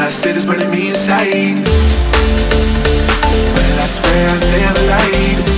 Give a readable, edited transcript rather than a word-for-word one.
I said it's burning me inside. Well, I swear I never lied.